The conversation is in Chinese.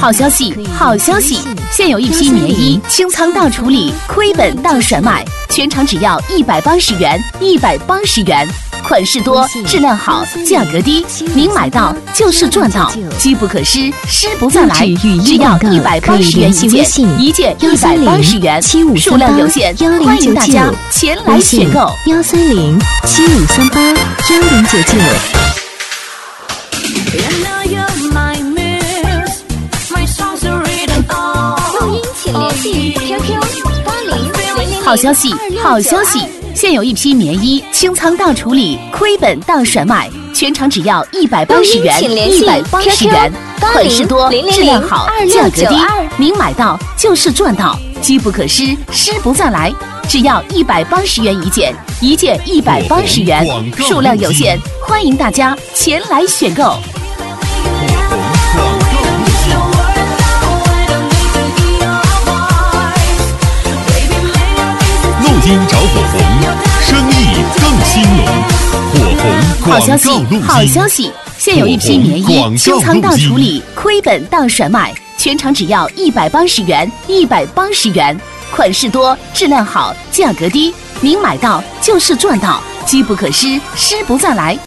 好消息，好消息！现有一批棉衣清仓到处理，亏本到甩卖，全场只要180元，180元。款式多，质量好，价格低，您买到就是赚到，机不可失，失不再来。只要180元一件，一件180元，数量有限，欢迎大家前来选购。 13075381099。 录音请联系 QQ8000。 好消息，好消息！现有一批棉衣清仓到处理，亏本到甩卖，全场只要180元，180元。款式多，质量好，价格低，您买到就是赚到，机不可失，失不再来。只要180元一件，一件180元，数量有限，欢迎大家前来选购。 录音找火红，生意更兴隆。火红好消息， 广告录音好消息！现有一批棉衣清仓到处理，亏本到甩卖，全场只要180元，180元。款式多，质量好，价格低，您买到就是赚到，机不可失，失不再来。